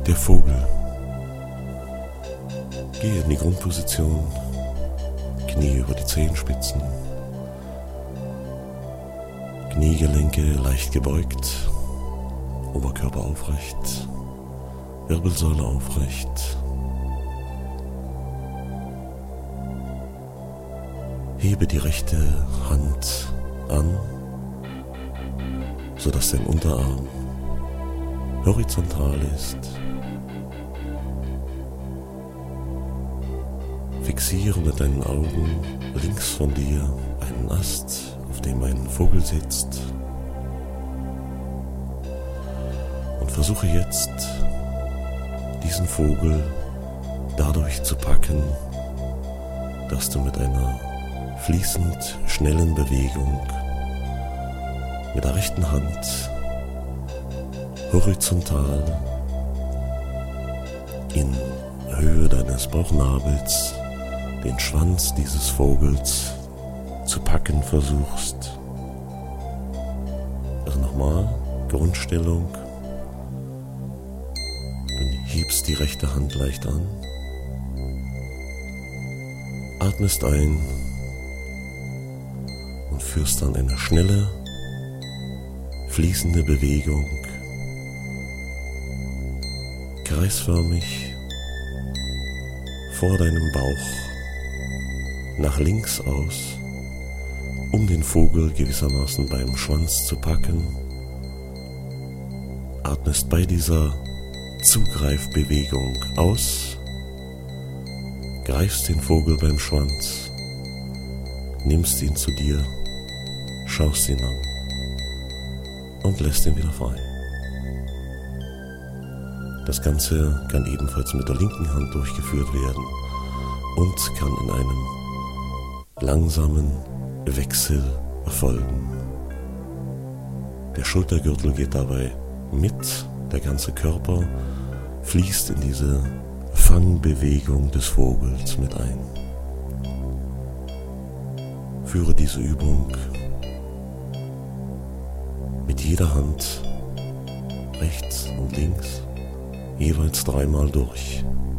Der Vogel. Gehe in die Grundposition, Knie über die Zehenspitzen, Kniegelenke leicht gebeugt, Oberkörper aufrecht, Wirbelsäule aufrecht. Hebe die rechte Hand an, sodass dein Unterarm horizontal ist. Fixiere mit deinen Augen links von dir einen Ast, auf dem ein Vogel sitzt, und versuche jetzt, diesen Vogel dadurch zu packen, dass du mit einer fließend schnellen Bewegung mit der rechten Hand horizontal in Höhe deines Bauchnabels den Schwanz dieses Vogels zu packen versuchst. Also nochmal, Grundstellung. Du hebst die rechte Hand leicht an, atmest ein und führst dann eine schnelle, fließende Bewegung kreisförmig vor deinem Bauch nach links aus, um den Vogel gewissermaßen beim Schwanz zu packen. Atmest bei dieser Zugreifbewegung aus, greifst den Vogel beim Schwanz, nimmst ihn zu dir, schaust ihn an und lässt ihn wieder frei. Das Ganze kann ebenfalls mit der linken Hand durchgeführt werden und kann in einem langsamen Wechsel erfolgen. Der Schultergürtel geht dabei mit, der ganze Körper fließt in diese Fangbewegung des Vogels mit ein. Führe diese Übung mit jeder Hand rechts und links jeweils 3-mal durch.